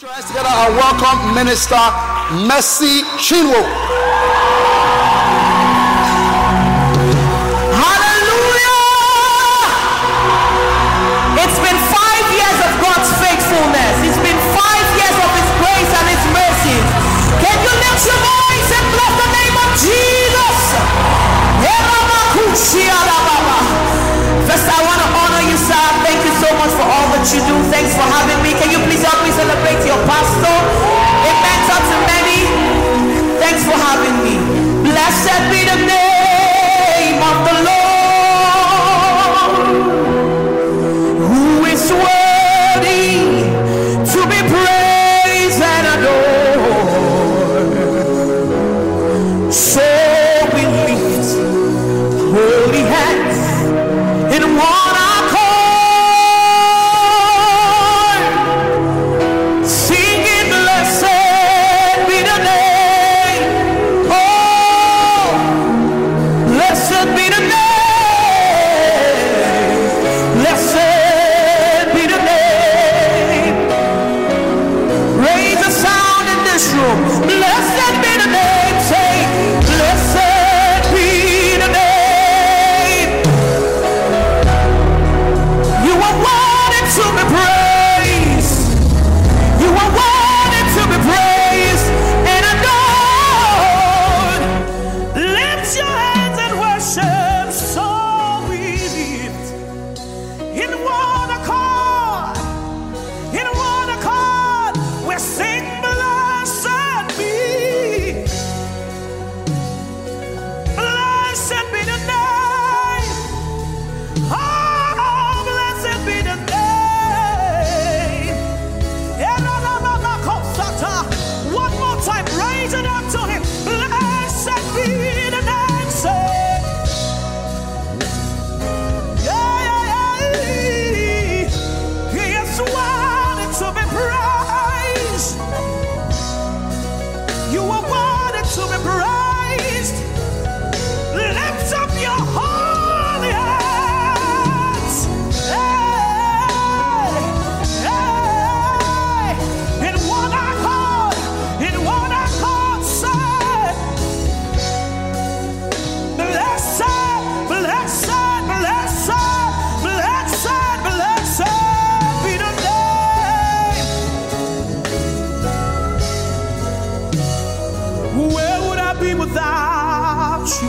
Put your hands together and welcome Minister Mercy Chinwo. Hallelujah! It's been 5 years of God's faithfulness. It's been 5 years of His grace and His mercy. Can you lift your voice and bless the name of Jesus? First, I want to honor you, sir. Thank you so much for all that you do. Thanks for having me. Can you please help me celebrate your pastor? It meant to many. Thanks for having me. Blessed be the name of the Lord, who is worthy to be praised and adored. So we lift holy hands in one accord, singing, blessed be the name. Oh, blessed be the name. Blessed be the name. Raise the sound in this room. Blessed be the name. Say, blessed be the name. You are wanted to be praised. You are wanted to be praised and adored. Lift your hands and worship. So we lift in one accord. In one accord, we sing, blessed be. Blessed be the name. Oh, blessed be the name. One more time, raise it up to Him. Blessed be the name. Say, He is wanted to be praised. You are wanted to be praised. Lift up your holy hands. Hey, hey. In one accord, say, blessed, blessed, blessed, blessed, blessed be the name. Where would I be without you?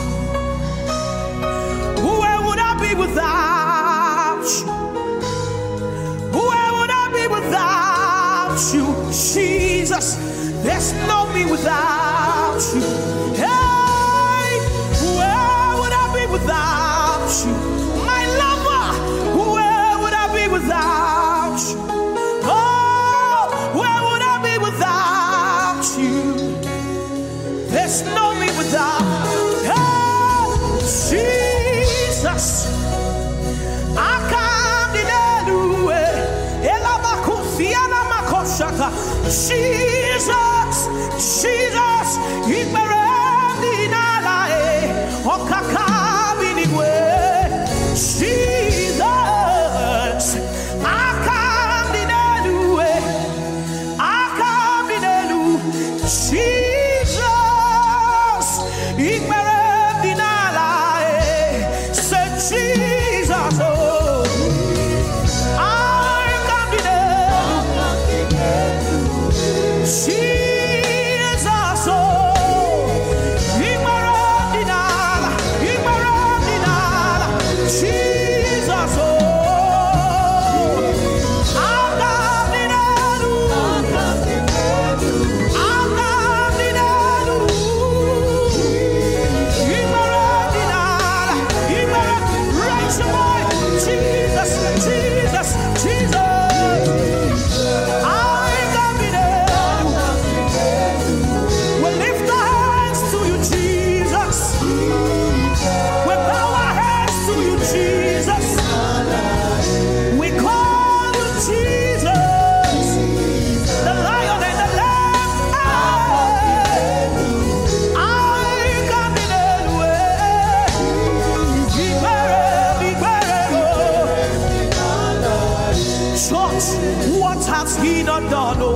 Where would I be without you? Where would I be without you? Jesus, there's no me without you. Hey, where would I be without you? My lover, where would I be without you? Oh, where would I be without you? There's no me without. Hey, Jesus, I can't deny you. Jesus, Jesus, Jesus, I can't deny you. I can't deny you. Jesus, say Jesus, oh, I can't deny you. Jesus, oh,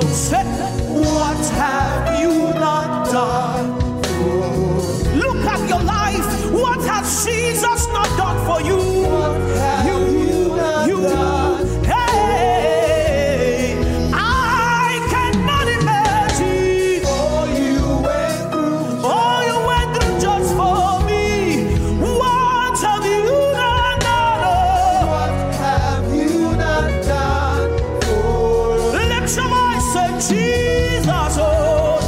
Say, what have you not done? Look at your life. What has Jesus not done for you? You hey, I cannot imagine all you went through just for me. What have you not done? What have you not done for me? Lift your voice and Jesus, oh,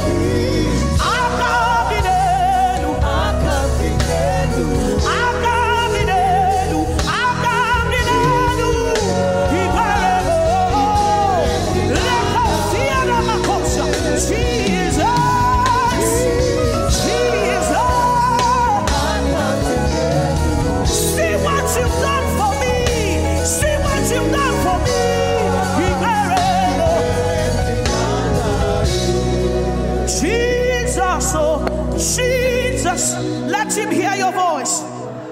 Jesus, let him hear your voice.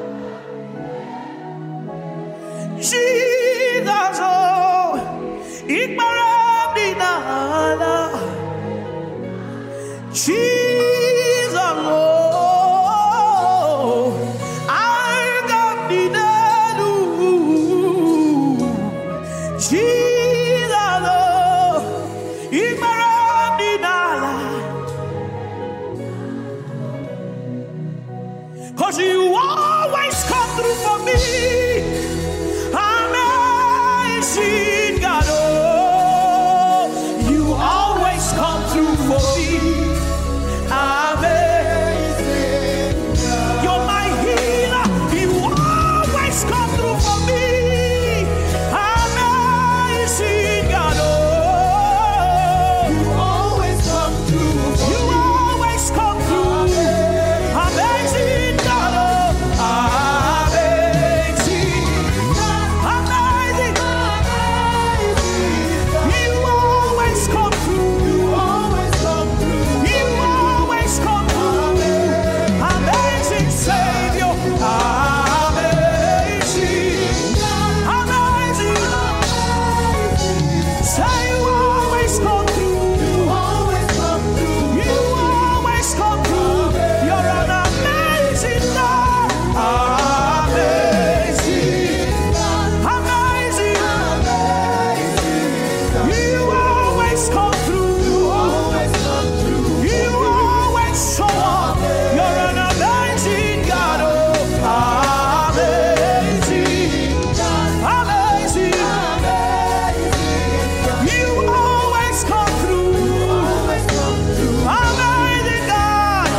Jesus, oh, Jesus, oh, I got the Jesus, oh, cause you always come through for me. Amazing God, oh, you always come through for me. Amazing God. You're my healer. You always come through for me. Amazing God, oh, you always come through for me. You always come through. Amazing God, oh, amazing, amazing, you always come through. You always come through. You always come through. Amazing Savior, amazing, amazing. Say you always come through. You always come through. You always come through. You're an amazing God. Amazing, amazing, you always come through. You always come through. You always show up. You're an amazing God. Oh, amazing, amazing, you always come through. Amazing God.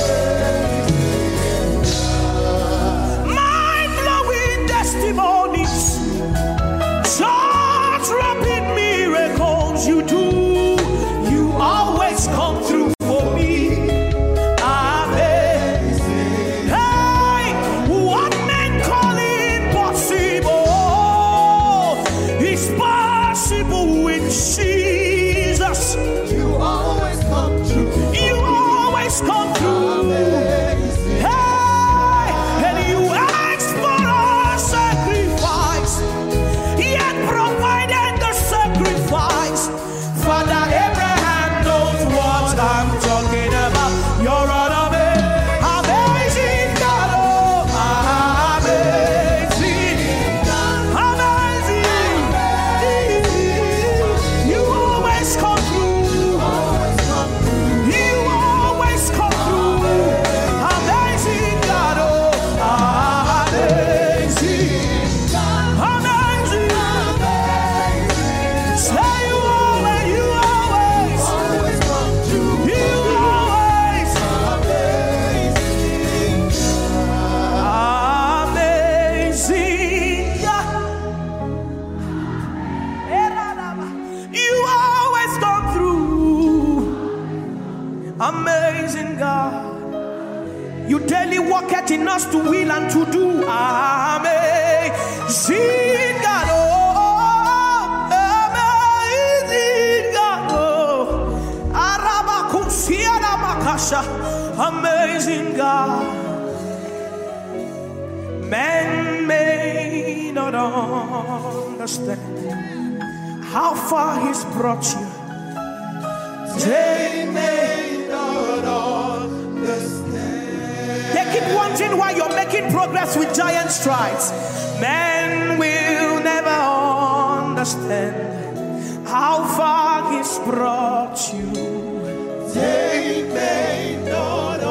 Mind-blowing testimonies, chart-rapping miracles you do. You always come through for me. Amazing. Hey, what men call impossible is possible with Jesus. You always come through. You always come through. Hey, and you ask for a sacrifice, yet provided the sacrifice. Father Abraham knows what I'm talking about. You're an amazing God, oh, amazing, amazing. You always come through. You always come through. Amazing God, oh, amazing, amazing. Say you always, you always come through. You always amazing, God. You always come through. Amazing God. You daily worketh in us to will and to do. Amazing God, oh, amazing God, oh, Arabakusiana Makasha, amazing God. Men may not understand how far He's brought you. They may not understand. They keep wondering why you're making progress with giant strides. Men will never understand how far He's brought you. They may not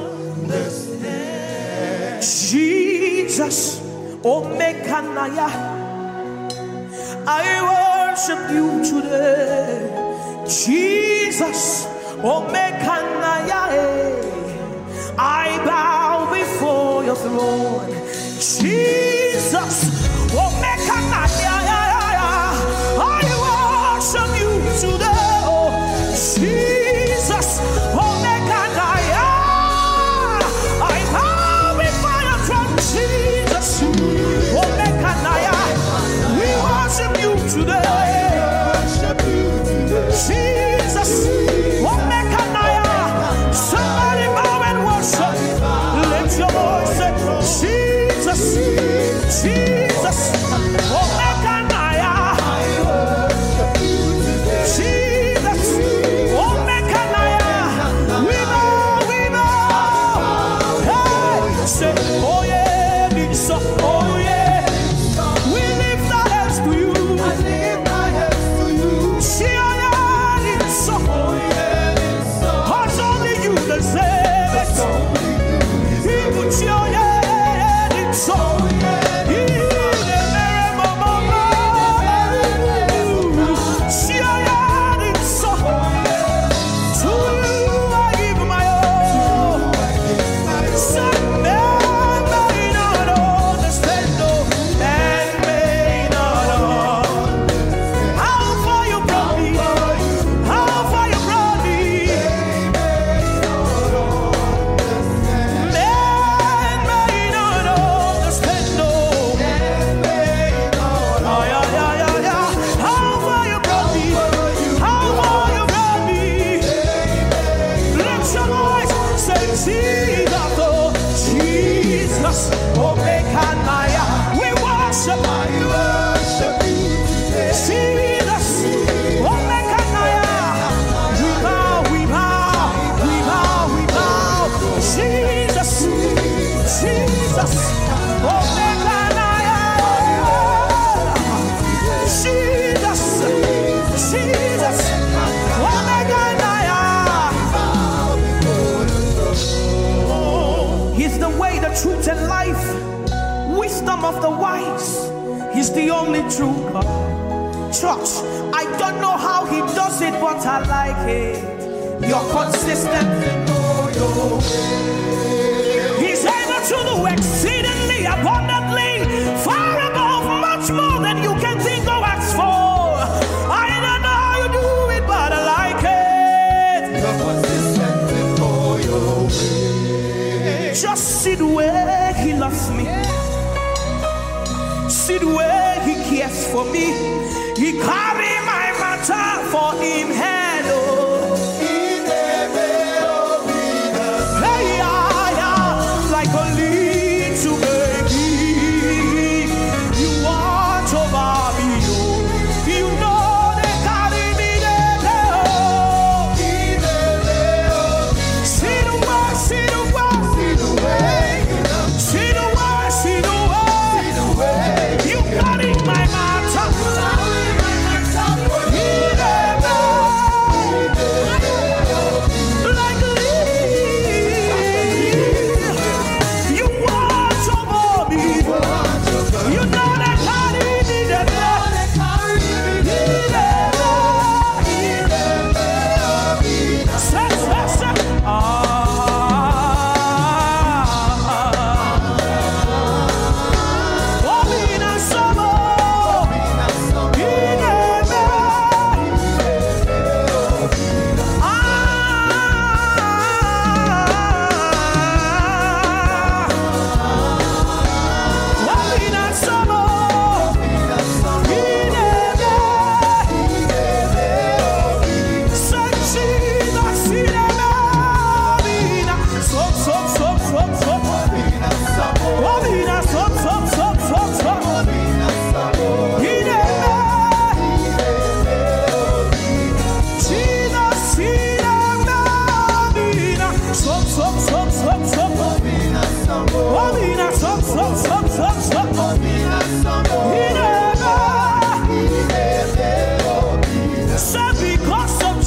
understand. Jesus, Omekanaya, I worship you today. Jesus, Omekanaya, I bow before your throne. Jesus, Omekanaya, I worship you today. Jesus, Omekanaya, I bow before your throne. Jesus, Omekanaya, we worship you today. Jesus, Omekanaya, somebody bow and worship. Let your voice say, Jesus, Jesus, Omekanaya, Jesus, Omekanaya, we know, hey, say, oh yeah, it's so, oh yeah, we lift our hands to you. Truth and life, wisdom of the wise. He's the only true God. Church, I don't know how He does it, but I like it. You're consistent. He's able to do exceedingly abundantly, far above, much more than you can think or ask for. I don't know how you do it, but I like it. You're consistent in all your ways. Just see the way He loves me. See the way He cares for me. He carry my matter for Him head. Hey, yeah, like a little baby.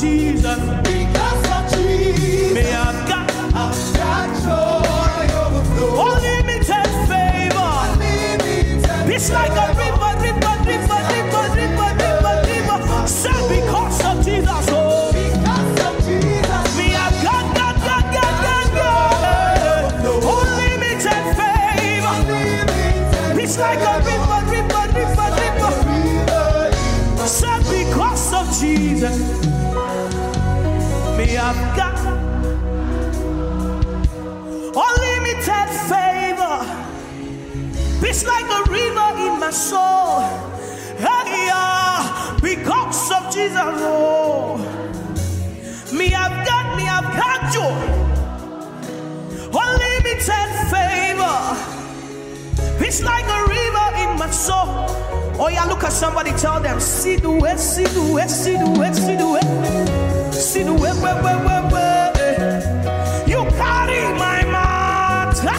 Jesus. Because of Jesus. Me I've got joy overflow. unlimited favor. It's like a river. Said because of Jesus. Oh, Because of Jesus. me I've got unlimited favor. It's like a river. Said because of Jesus. Me I've got unlimited favor. It's like a river in my soul. Hey, because of Jesus. Oh, me I've got joy. Unlimited favor. It's like a river in my soul. Oh yeah, look at somebody, tell them, see the way, see the way, see the way, see the way. See the way, way. You carry my matter.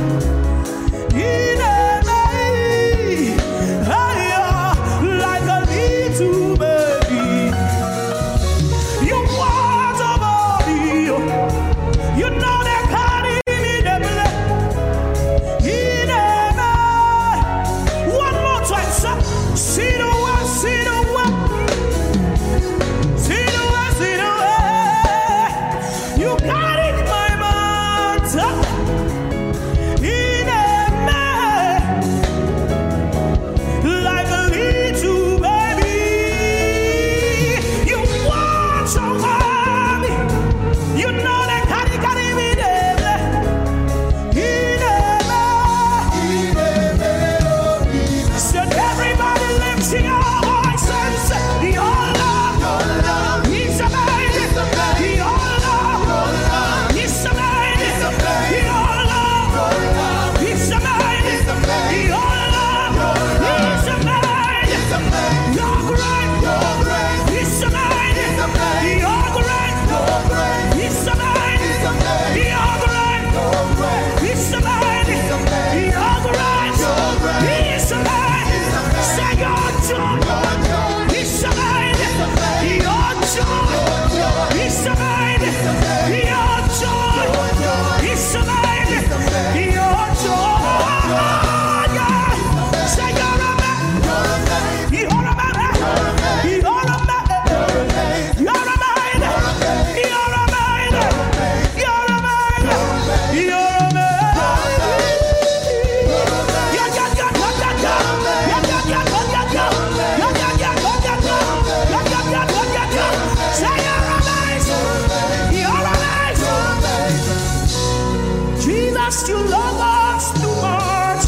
Like a little baby. You want a body. You know they carry me, them. One more time, sir. See the way, see the way. See the way, see the way. You carry my matter. Like a little baby. You want some mommy. You know they carry me there. Said everybody lift your voice and say, your love is amazing. Your love is amazing. Your love is amazing. Your love is amazing. You're great. It's amazing. You're great. It's amazing. You're great. It's amazing. You're great. It's amazing. Say your joy. It's amazing. Your joy. It's amazing. Your joy. It's amazing. Your joy. Yeah. Say you're amazing. You're amazing. You're amazing. You're amazing. You're amazing. You're amazing. You're Jesus, you love us too much.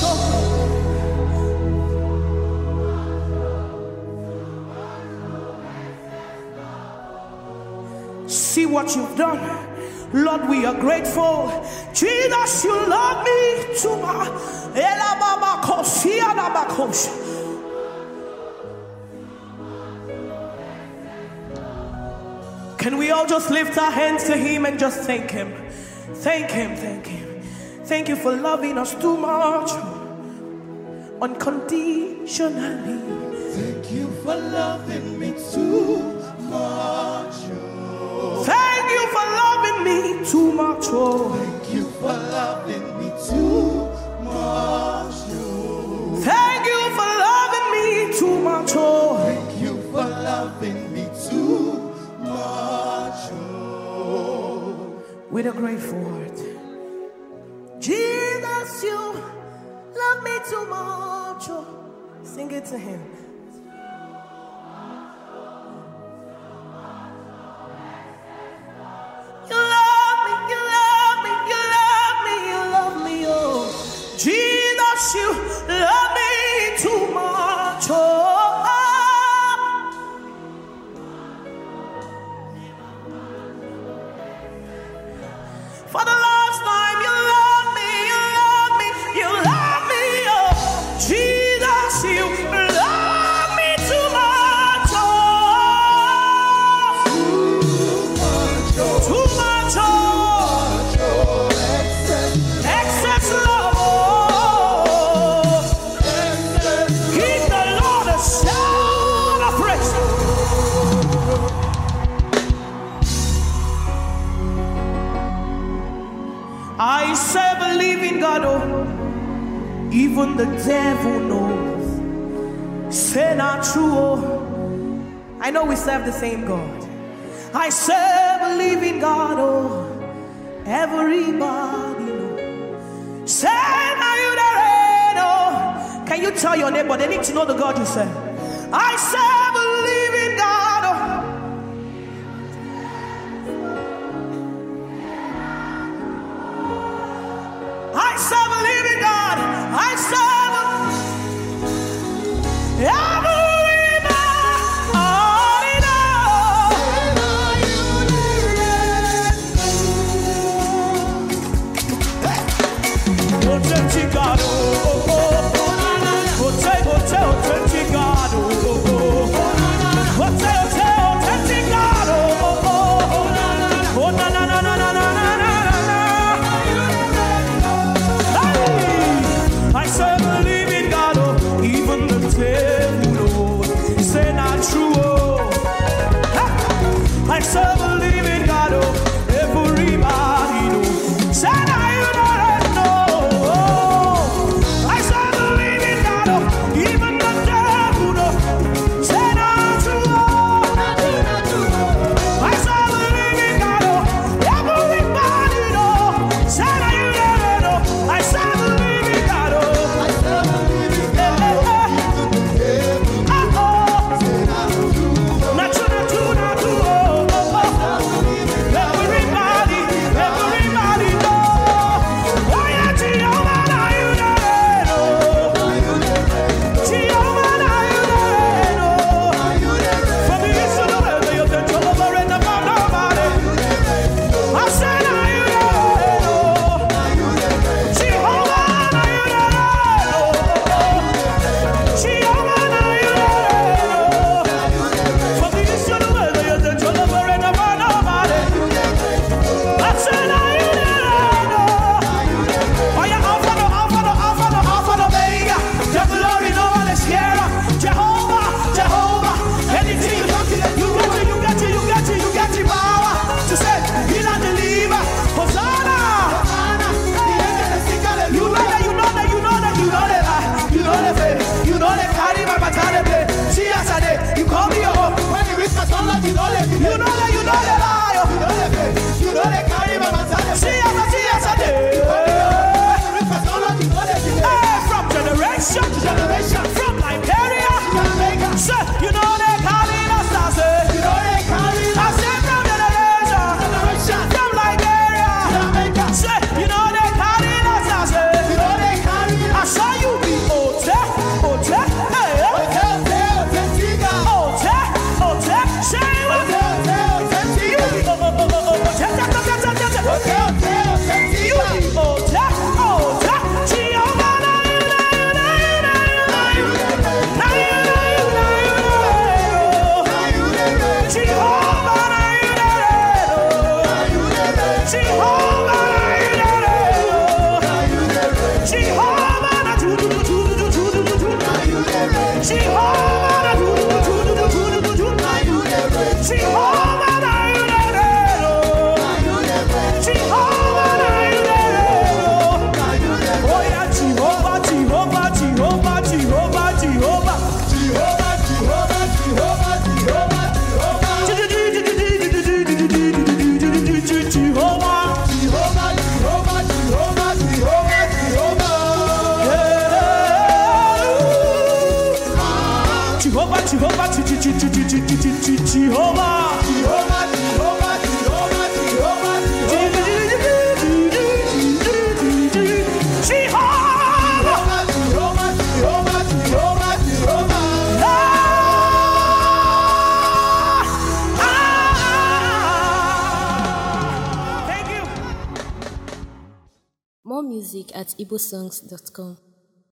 See what you've done, Lord, we are grateful. Jesus, you love me too much. Can we all just lift our hands to him and just thank him? Thank him, thank him. Thank you for loving us too much, unconditionally. Thank you for loving me too much. Thank you for loving me too much. Thank you for loving me too much. Thank you for loving me too much. Thank you for loving me too much. With a grateful heart. Jesus, you love me too much. Sing it to him. You love me, you love me, you love me, you love me, oh. Jesus, you love me too much, oh. For the last time, you love me, you love me, you love me, oh. Jesus, you love me too much, oh. Too much, oh. Excess love, oh. Give the Lord a shout of praise. even the devil knows. Say not true. I know we serve the same God. I serve a living God. Oh, everybody knows. Say now you the reign. Oh, can you tell your neighbor they need to know the God you serve? I serve a living God. Oh. I serve a living God. I serve authentic God. Authentic God. Authentic God. Oh, na na na na na na na na. I serve a living God, oh, even the devil knows. Say not true, oh. I serve a living God, oh, everybody knows. Say now you don't know. I serve a living God, oh, even the devil knows. Say not true, oh. I serve a living God, oh, everybody knows. Say now you don't know. I serve a living God, oh. From Liberia, say, you know they calling us, I say, you know they calling us, I say from generation, from Liberia, say, you know they calling us, I say, you know they calling us, I saw you be hotel, hey, hotel, say what, you be More music at igbosongs.com.